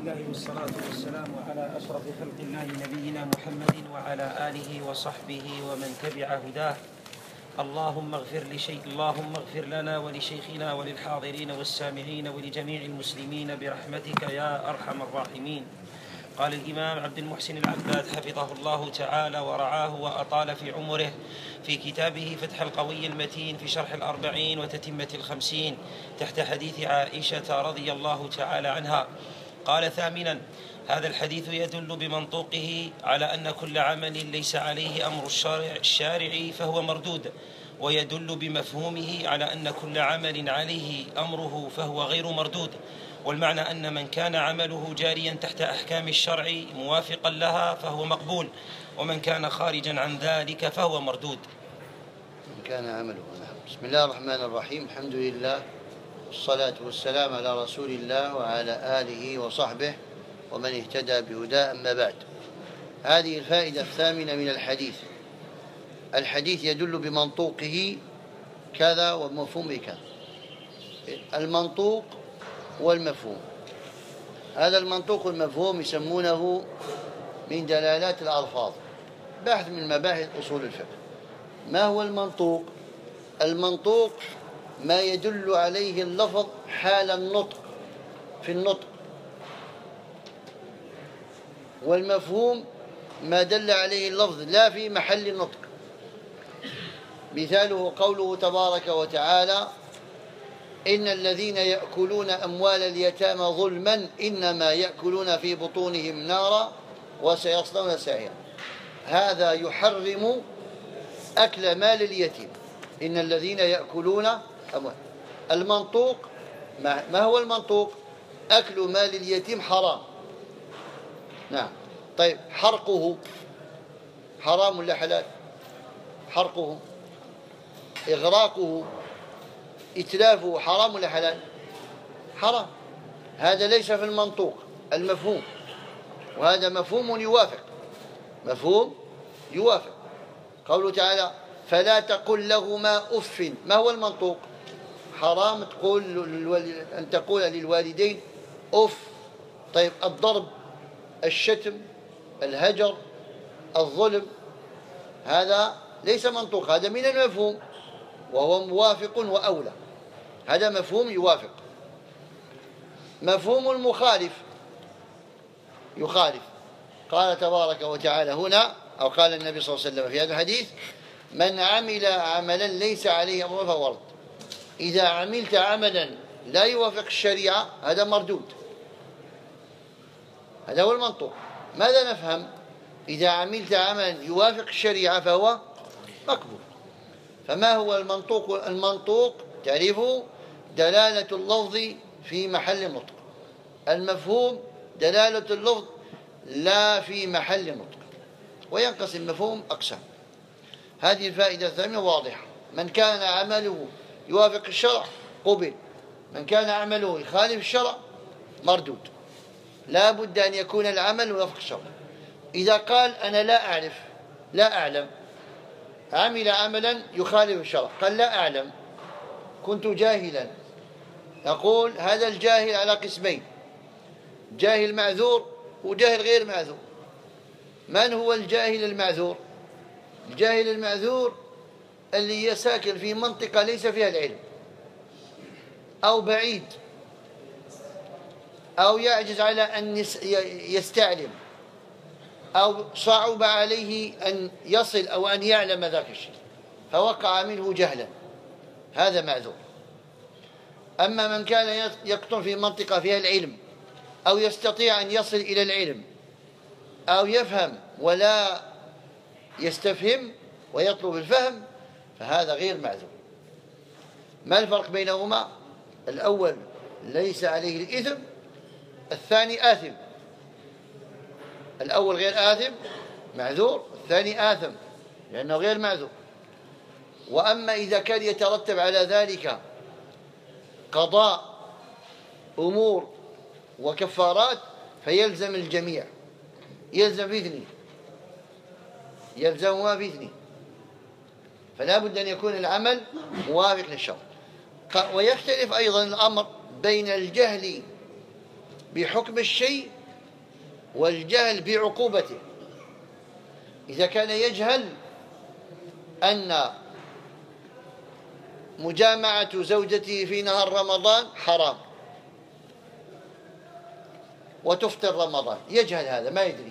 الله والصلاة والسلام على أشرف خلق الله نبينا محمد وعلى آله وصحبه ومن تبع هداه. اللهم اغفر لنا ولشيخنا وللحاضرين والسامعين ولجميع المسلمين برحمتك يا أرحم الراحمين. قال الإمام عبد المحسن العباد حفظه الله تعالى ورعاه وأطال في عمره في كتابه فتح القوي المتين في شرح الأربعين وتتمة الخمسين تحت حديث عائشة رضي الله تعالى عنها قال: ثامنا: هذا الحديث يدل بمنطوقه على أن كل عمل ليس عليه أمر الشارع فهو مردود، ويدل بمفهومه على أن كل عمل عليه أمره فهو غير مردود. والمعنى أن من كان عمله جاريا تحت أحكام الشرع موافقا لها فهو مقبول، ومن كان خارجا عن ذلك فهو مردود. من كان عمله. بسم الله الرحمن الرحيم. الحمد لله والصلاة والسلام على رسول الله وعلى آله وصحبه ومن اهتدى بهداه. أما بعد، هذه الفائدة الثامنة من الحديث. الحديث يدل بمنطوقه كذا ومفهومه كذا. المنطوق والمفهوم، هذا المنطوق والمفهوم يسمونه من دلالات الألفاظ، بحث من مباحث أصول الفقه. ما هو المنطوق؟ المنطوق ما يدل عليه اللفظ حال النطق في النطق، والمفهوم ما دل عليه اللفظ لا في محل النطق. مثاله قوله تبارك وتعالى: إن الذين يأكلون أموال اليتامى ظلما إنما يأكلون في بطونهم نارا وسيصلون سعيرا. هذا يحرم أكل مال اليتيم. إن الذين يأكلون أموال. المنطوق ما هو المنطوق؟ أكل مال اليتيم حرام. نعم. طيب، حرقه حرام ولا حلال؟ حرقه. إغراقه إتلافه حرام ولا حلال؟ حرام. هذا ليس في المنطوق. المفهوم، وهذا مفهوم يوافق. مفهوم يوافق. قوله تعالى: فلا تقل لهما أف. ما هو المنطوق؟ حرام أن تقول للوالدين أف. طيب، الضرب، الشتم، الهجر، الظلم، هذا ليس منطوق، هذا من المفهوم وهو موافق وأولى. هذا مفهوم يوافق. مفهوم المخالف يخالف. قال تبارك وتعالى هنا، أو قال النبي صلى الله عليه وسلم في هذا الحديث: من عمل عملا ليس عليه أمر فهو رد. إذا عملت عملا لا يوافق الشريعة هذا مردود. هذا هو المنطوق. ماذا نفهم؟ إذا عملت عملا يوافق الشريعة فهو مقبول. فما هو المنطوق؟ المنطوق تعرفه دلالة اللفظ في محل النطق. المفهوم دلالة اللفظ لا في محل النطق. وينقسم المفهوم أقسام. هذه الفائدة الثانية واضحة. من كان عمله يوافق الشرع قبل، من كان عمله يخالف الشرع مردود. لا بد أن يكون العمل يوافق الشرع. إذا قال أنا لا أعرف لا أعلم، عمل عملا يخالف الشرع، قال لا أعلم كنت جاهلا، نقول هذا الجاهل على قسمين: جاهل معذور وجاهل غير معذور. من هو الجاهل المعذور؟ الجاهل المعذور اللي يساكن في منطقة ليس فيها العلم، أو بعيد، أو يعجز على أن يستعلم، أو صعب عليه أن يصل أو أن يعلم ذاك الشيء فوقع منه جهلا، هذا معذور. أما من كان يقطن في منطقة فيها العلم، أو يستطيع أن يصل إلى العلم، أو يفهم ولا يستفهم ويطلب الفهم، فهذا غير معذور. ما الفرق بينهما؟ الأول ليس عليه الإثم، الثاني آثم. الأول غير آثم معذور، الثاني آثم لأنه غير معذور. وأما إذا كان يترتب على ذلك قضاء أمور وكفارات فيلزم الجميع، يلزم في اثنين، يلزمهما في اثنين. فلا بد أن يكون العمل موافق للشرع. ويختلف أيضا الأمر بين الجهل بحكم الشيء والجهل بعقوبته. إذا كان يجهل أن مجامعة زوجته في نهار رمضان حرام وتفطر رمضان، يجهل هذا، ما يدري،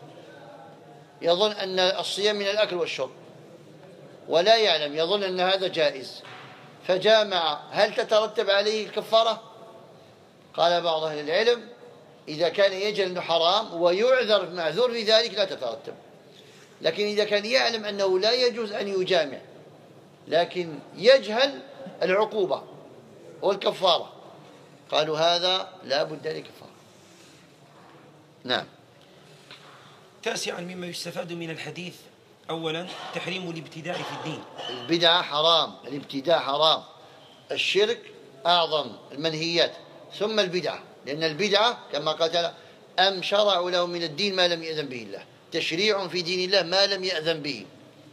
يظن أن الصيام من الأكل والشرب ولا يعلم، يظن أن هذا جائز فجامع، هل تترتب عليه الكفارة؟ قال بعض أهل العلم إذا كان يجهل أنه حرام ويعذر معذور في ذلك لا تترتب، لكن إذا كان يعلم أنه لا يجوز أن يجامع لكن يجهل العقوبة والكفارة قالوا هذا لا بد لكفارة. نعم. تاسعا مما يستفاد من الحديث: أولا تحريم الابتداع في الدين. البدعة حرام، الابتداع حرام، الشرك أعظم المنهيات ثم البدعة، لأن البدعة كما قال تعالى: أم شرعوا له من الدين ما لم يأذن به الله، تشريع في دين الله ما لم يأذن به.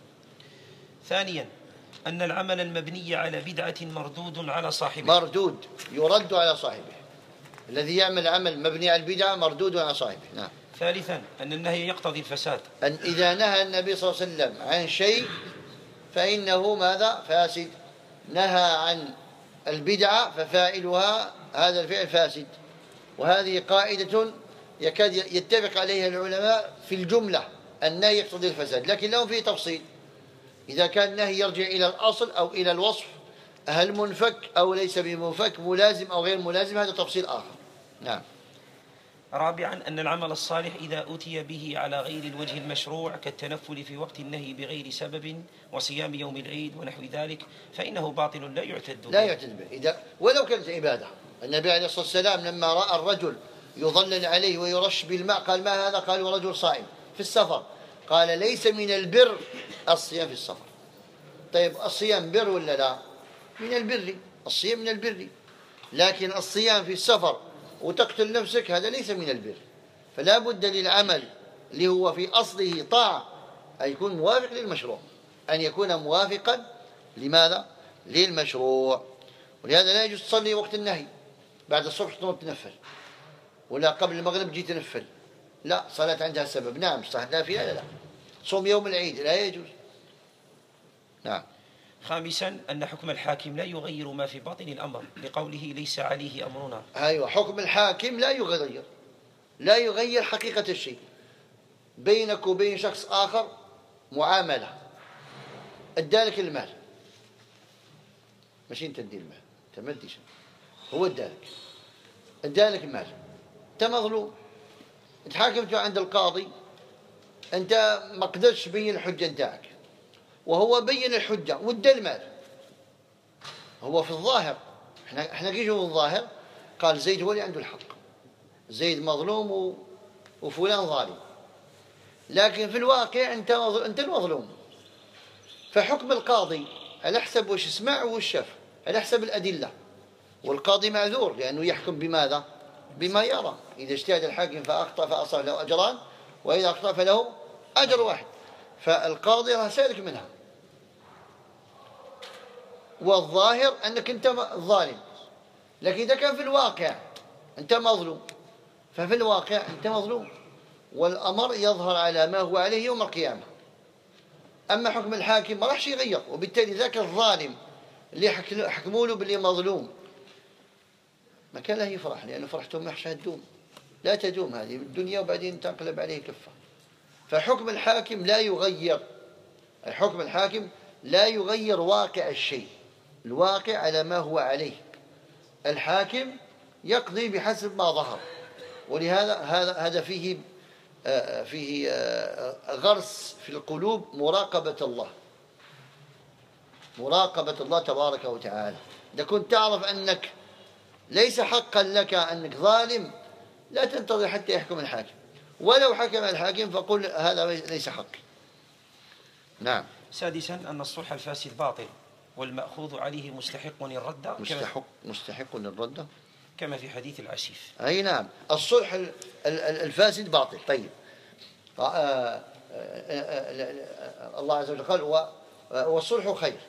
ثانيا أن العمل المبني على بدعة مردود على صاحبه، مردود، يرد على صاحبه، الذي يعمل عمل مبني على البدعة مردود على صاحبه. نعم. ثالثا أن النهي يقتضي الفساد، أن إذا نهى النبي صلى الله عليه وسلم عن شيء فإنه ماذا؟ فاسد. نهى عن البدعة ففاعلها هذا الفعل فاسد، وهذه قاعدة يكاد يتفق عليها العلماء في الجملة، النهي يقتضي الفساد، لكن لهم فيه تفصيل. إذا كان النهي يرجع إلى الأصل أو إلى الوصف، هل منفك أو ليس بمنفك، ملازم أو غير ملازم، هذا تفصيل آخر. نعم. رابعا أن العمل الصالح إذا أتي به على غير الوجه المشروع كالتنفل في وقت النهي بغير سبب وصيام يوم العيد ونحو ذلك فإنه باطل لا يعتد به. لا يعتد به إذا ولو كانت عبادة. النبي عليه الصلاة والسلام لما رأى الرجل يظلل عليه ويرش بالماء قال: ما هذا؟ قالوا: رجل صائم في السفر. قال: ليس من البر الصيام في السفر. طيب الصيام بر ولا لا؟ من البر، الصيام من البر، لكن الصيام في السفر وتقتل نفسك هذا ليس من البر. فلا بد للعمل اللي هو في أصله طاعة أن يكون موافق للمشروع، أن يكون موافقا لماذا؟ للمشروع. ولهذا لا يجوز تصلي وقت النهي بعد الصبح تنوض تنفل، ولا قبل المغرب تجي تنفل، لا، صلاة عندها سبب. نعم صح، نافلة لا. صوم يوم العيد لا يجوز. نعم. خامسا أن حكم الحاكم لا يغير ما في باطن الأمر لقوله: ليس عليه أمرنا. أيوة، حكم الحاكم لا يغير حقيقة الشيء. بينك وبين شخص آخر معاملة، ادالك المال، ماشي انت تدي المال، انت ما تديش، هو ادالك المال، انت مظلوم، تحاكمت عند القاضي، انت ما قدرتش تبين الحجة نتاعك، وهو بين الحجة وادى المال. هو في الظاهر احنا كي نشوفوا الظاهر قال زيد هو اللي عنده الحق، زيد مظلوم وفلان ظالم، لكن في الواقع انت المظلوم. فحكم القاضي على حسب وش سمع وش شاف، على حسب الأدلة، والقاضي معذور لأنه يحكم بماذا؟ بما يرى. إذا اجتهد الحاكم فأخطأ فأصاب له أجران، وإذا أخطأ فله أجر واحد. فالقاضي راه سالك منها، والظاهر أنك أنت ظالم، لكن إذا كان في الواقع أنت مظلوم ففي الواقع أنت مظلوم، والأمر يظهر على ما هو عليه يوم القيامة. أما حكم الحاكم ما راحش يغير، وبالتالي ذاك الظالم اللي حكموا له باللي مظلوم ما كان له يفرح، لأنه فرحته ما تدوم، لا تدوم هذه الدنيا وبعدين تنقلب عليه كفة. فحكم الحاكم لا يغير، الحكم الحاكم لا يغير واقع الشيء، الواقع على ما هو عليه. الحاكم يقضي بحسب ما ظهر، ولهذا هذا فيه غرس في القلوب مراقبة الله تبارك وتعالى. إذا كنت تعرف أنك ليس حقا لك أنك ظالم لا تنتظر حتى يحكم الحاكم، ولو حكم الحاكم فقل هذا ليس حقي. نعم. سادسا أن الصلح الفاسد باطل والمأخوذ عليه مستحق للردة، مستحق للردة كما في حديث العسيف. أي نعم، الصلح الفاسد باطل. طيب الله عز وجل قال والصلح خير،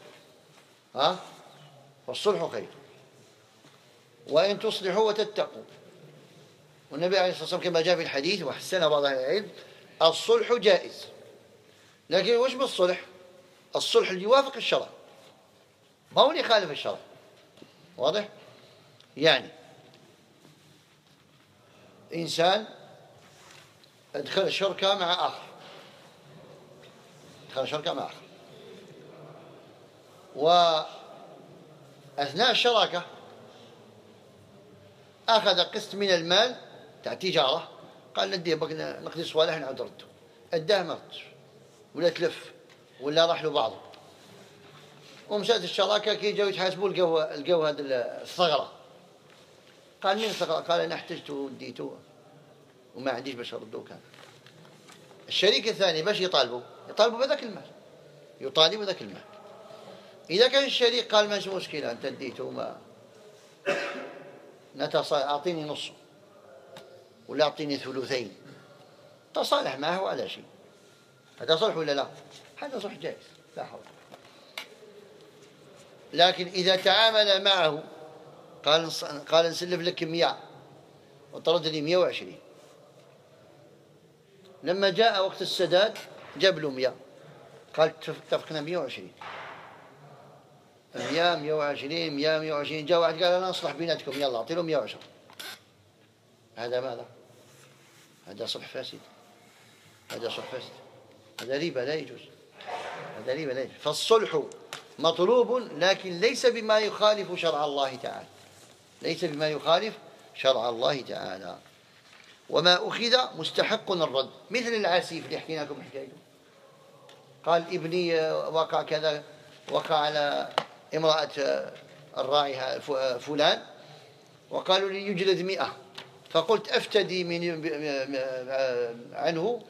والصلح خير وإن تصلحوا وتتقوا والنبي عليه الصلاة والسلام كما جاء في الحديث وحسنه بعض أهل العلم: الصلح جائز. لكن وش بالصلح؟ الصلح اللي يوافق الشرع، ما هو اللي يخالف الشرع. واضح؟ يعني إنسان ادخل شركة مع آخر، وأثناء الشراكة أخذ قسط من المال تاع تجارة، قال نديه نقضي صوالح نعود رده، أداه ما ردش، ولا تلف ولا راح له بعضه. ومشات الشراكة كي جاوا يتحاسبوا لقوا هذه الثغرة. قال: مين الثغرة؟ قال: أنا احتجته وديته وما عنديش باش أردوه. كان الشريك الثاني باش يطالبوا بذاك المال، يطالب بذاك المال. إذا كان الشريك قال: ماشي مشكلة، أنت اديته ما أعطيني نصه ولا أعطيني ثلثين، تصالح معه على شيء، هذا صلح ولا لا؟ هذا صلح جائز لا حرج. لكن إذا تعامل معه قال نسلف لك 100 وطرد لي 120، لما جاء وقت السداد جاب له 100، قال اتفقنا 120، 120 120. جاء واحد قال: أنا أصلح بيناتكم، يلا أعطي له 110. هذا ماذا؟ هذا صلح فاسد، هذا ربا لا يجوز، فالصلح مطلوب لكن ليس بما يخالف شرع الله تعالى، وما أخذ مستحق الرد. مثل العسيف اللي حكينا لكم حكايته، قال: ابني وقع كذا، وقع على امرأة الراعي فلان، وقالوا لي يجلد 100، فقلت أفتدي عنه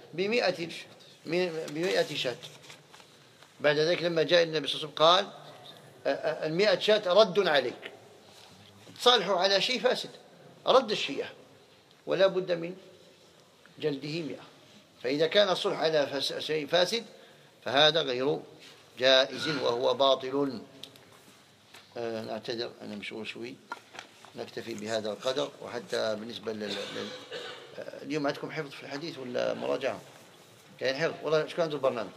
ب100 شاة. بعد ذلك لما جاء النبي صلى الله عليه وسلم قال: 100 شاة رد عليك. تصالحوا على شيء فاسد، رد الشيء ولا بد من جلده 100. فإذا كان الصلح على شيء فاسد فهذا غير جائز وهو باطل. نعتذر، أنا مشغول شوي، نكتفي بهذا القدر. وحتى بالنسبة اليوم عندكم حفظ في الحديث ولا مراجعة؟ كاين حفظ والله؟ ايش كان البرنامج؟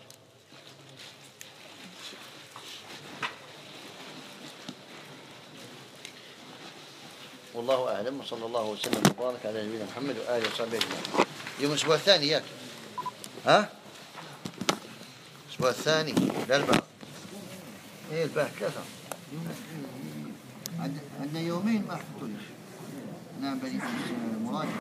والله أعلم، وصلى الله وسلم وبارك على نبينا محمد وآله وصحبه أجمعين. يوم الأسبوع الثاني ياك؟ ها؟ الأسبوع الثاني الأربعاء. إيه البارح 3. عندنا يومين ما حطوليش. نعم، بدي مراجعة.